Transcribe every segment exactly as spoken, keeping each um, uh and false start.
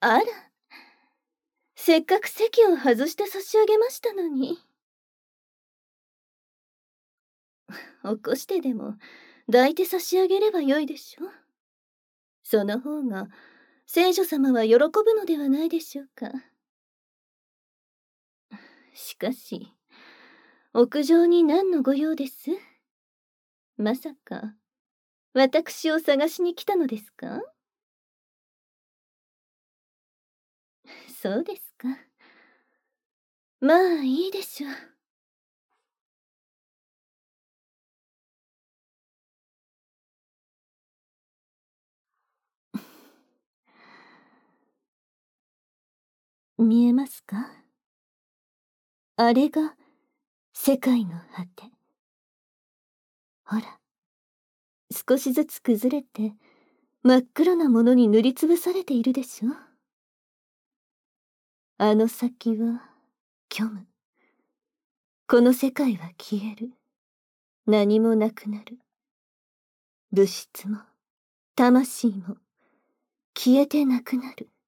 あら、せっかく席を外して差し上げましたのに。起こしてでも抱いて差し上げればよいでしょ。その方が聖女様は喜ぶのではないでしょうか。しかし屋上に何のご用です？まさか私を探しに来たのですか？そうですか。まあいいでしょう。見えますか？あれが世界の果て。ほら、少しずつ崩れて真っ黒なものに塗りつぶされているでしょ。あの先は虚無。この世界は消える。何もなくなる。物質も魂も消えてなくなる。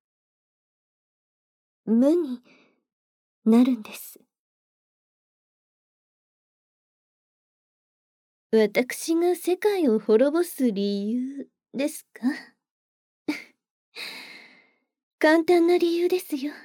無になるんです。私が世界を滅ぼす理由ですか？簡単な理由ですよ。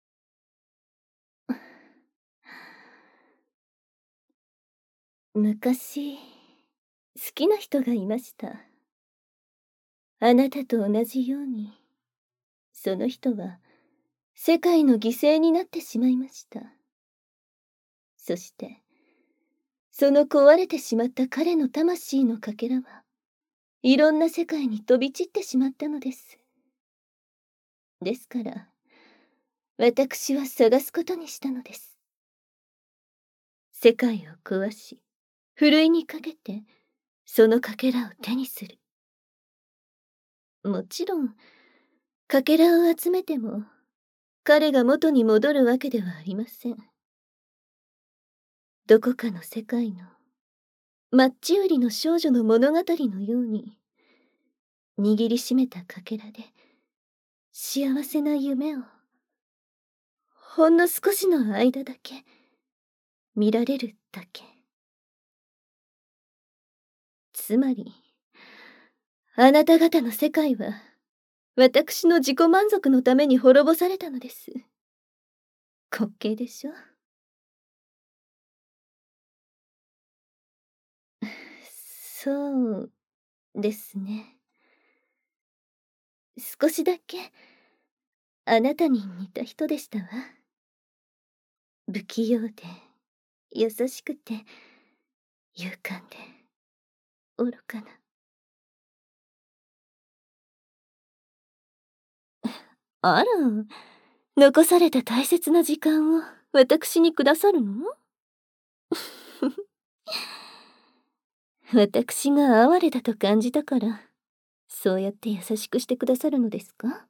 昔、好きな人がいました。あなたと同じように、その人は世界の犠牲になってしまいました。そして、その壊れてしまった彼の魂のかけらは、いろんな世界に飛び散ってしまったのです。ですから、私は探すことにしたのです。世界を壊し、ふるいにかけて、そのかけらを手にする。もちろん、かけらを集めても、彼が元に戻るわけではありません。どこかの世界の、マッチ売りの少女の物語のように、握りしめたかけらで、幸せな夢を、ほんの少しの間だけ、見られるだけ。つまり、あなた方の世界は、私の自己満足のために滅ぼされたのです。滑稽でしょ？そうですね。少しだけあなたに似た人でしたわ。不器用で優しくて勇敢で愚かな。あら、残された大切な時間を私にくださるの？私が哀れだと感じたからそうやって優しくしてくださるのですか？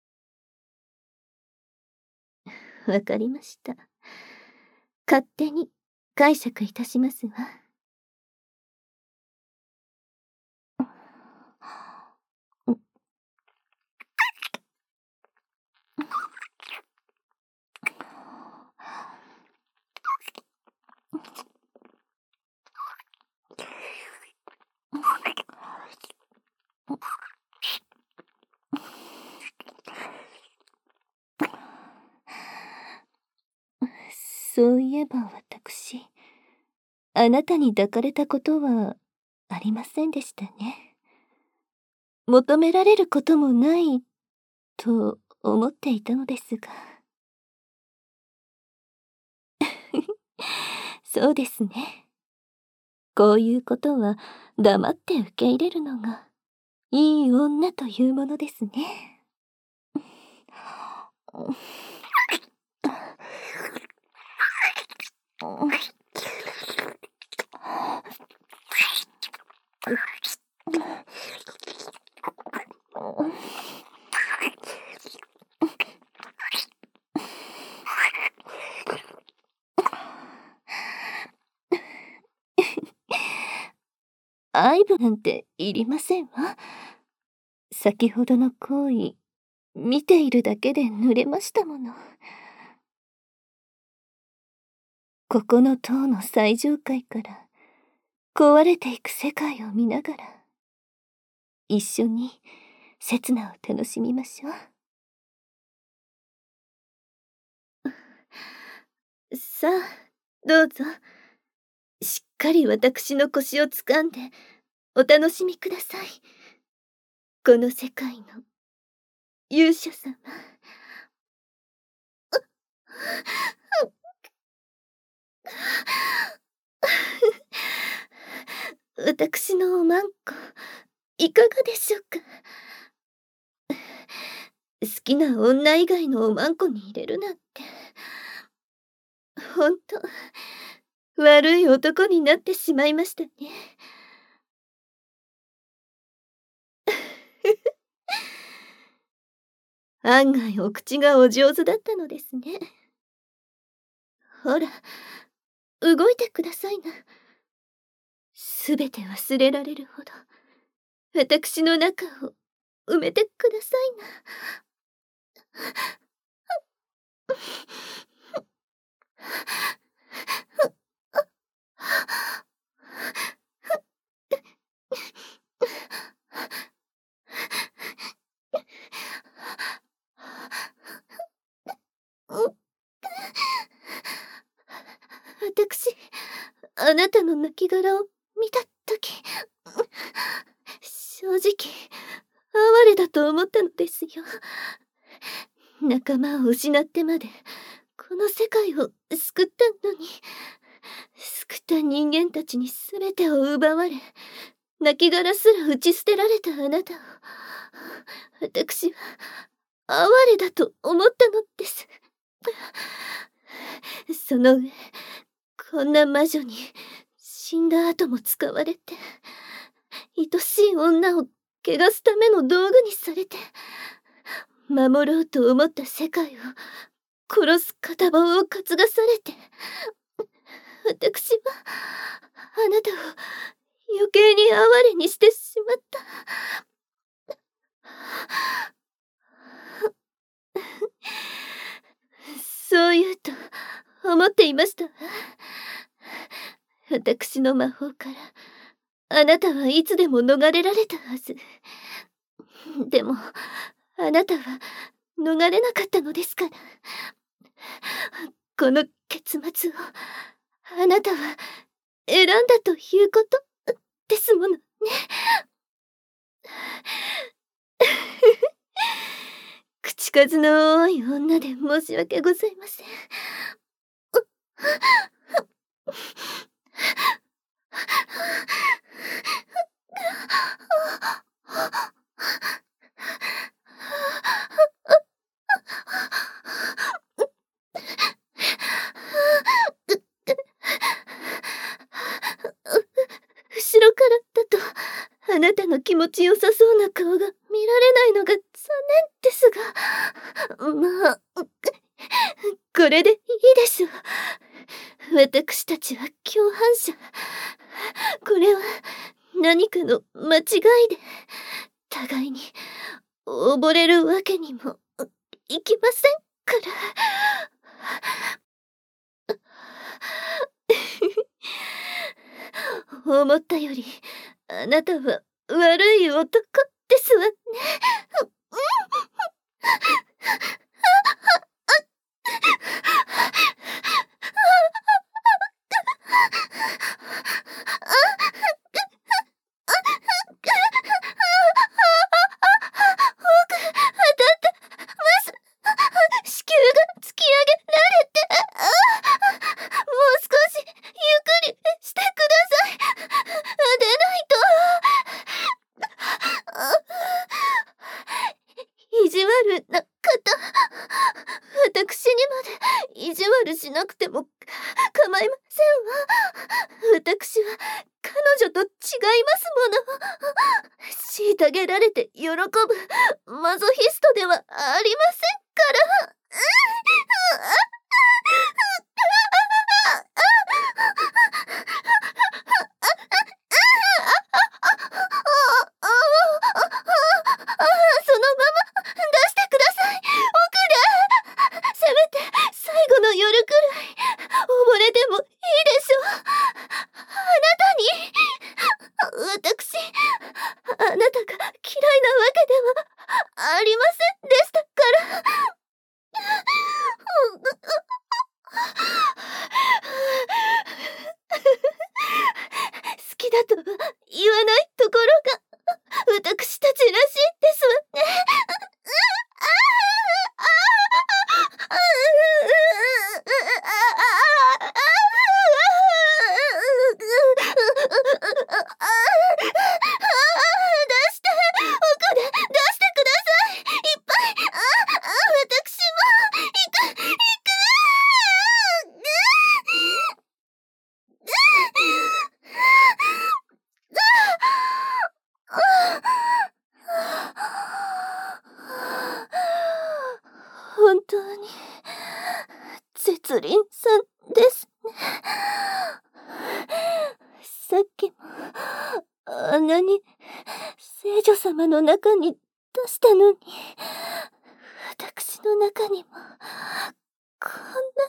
わかりました。勝手に解釈いたしますわ。そういえば私、あなたに抱かれたことはありませんでしたね。求められることもないと思っていたのですが。そうですね。こういうことは黙って受け入れるのがいい女というものですね。愛撫なんていりませんわ。先ほどの行為、 見ているだけで濡れましたもの。ここの塔の最上階から壊れていく世界を見ながら、一緒に刹那を楽しみましょう。さあ、どうぞ。しっかり私の腰をつかんでお楽しみください。この世界の勇者様。私のおまんこ、いかがでしょうか。好きな女以外のおまんこに入れるなんて、ほんと、悪い男になってしまいましたね。案外お口がお上手だったのですね。ほら、動いてくださいな。すべて忘れられるほど、私の中を埋めてくださいな。私、あなたの亡骸を見たとき、正直、哀れだと思ったのですよ。仲間を失ってまで、この世界を救ったのに、救った人間たちに全てを奪われ、亡骸すら打ち捨てられたあなたを、私は、哀れだと思ったのです。その上、こんな魔女に死んだ後も使われて、愛しい女を汚すための道具にされて、守ろうと思った世界を殺す片棒を担がされて、私はあなたを余計に哀れにしてしまった。そう言うと思っていましたわ。私の魔法からあなたはいつでも逃れられたはず。でもあなたは逃れなかったのですから。この結末をあなたは選んだということですものね。口数の多い女で申し訳ございません。後ろからだとあなたの気持ちよさそうな顔が見られないのが残念ですが、まあこれでいいでしょう。私たちは共犯者。これは何かの間違いで、互いに溺れるわけにもいきませんから。思ったよりあなたは悪い男ですわね。子宮が突き上げられて、もう少しゆっくりしてください。でないと。意地悪な方、私にまで意地悪しなくても構いませんわ。私は彼女と違いますもの。虐げられて喜ぶマゾヒストではありませんから。そのまま出してくだしょう。あなたに。私、あなたが嫌いなわけではありませんでしたから。好きだとは言わないところが私たちらしいですわね。出して、奥で出してください。いっぱい。ああ、私も行く行く。本当に絶倫さんですね。さっきもあんなに聖女様の中に出したのに、私の中にもこんな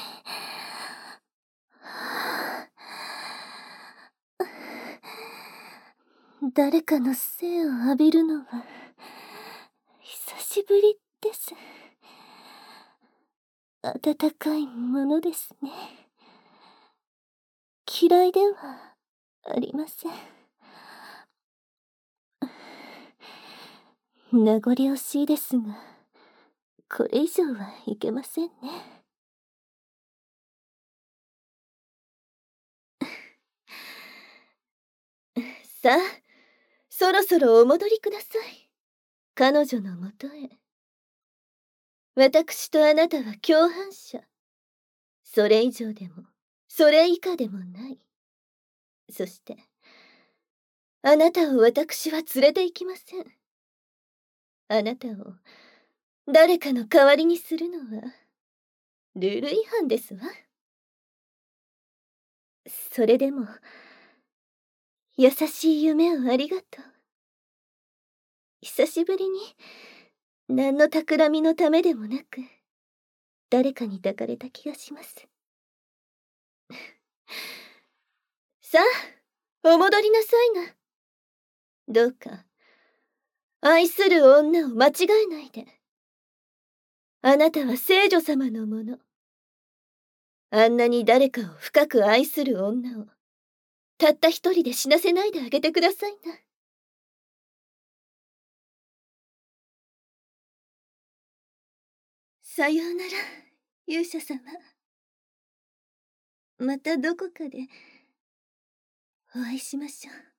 に。誰かの生を浴びるのは久しぶりです。温かいものですね。嫌いではありません。名残惜しいですが、これ以上はいけませんね。さあ、そろそろお戻りください。彼女のもとへ。私とあなたは共犯者。それ以上でも、それ以下でもない。そして、あなたを私は連れて行きません。あなたを誰かの代わりにするのは、ルール違反ですわ。それでも、優しい夢をありがとう。久しぶりに、何の企みのためでもなく、誰かに抱かれた気がします。さあ、お戻りなさいな。どうか、愛する女を間違えないで。あなたは聖女様のもの。あんなに誰かを深く愛する女を、たった一人で死なせないであげてくださいな。さようなら、勇者様。またどこかでお会いしましょう。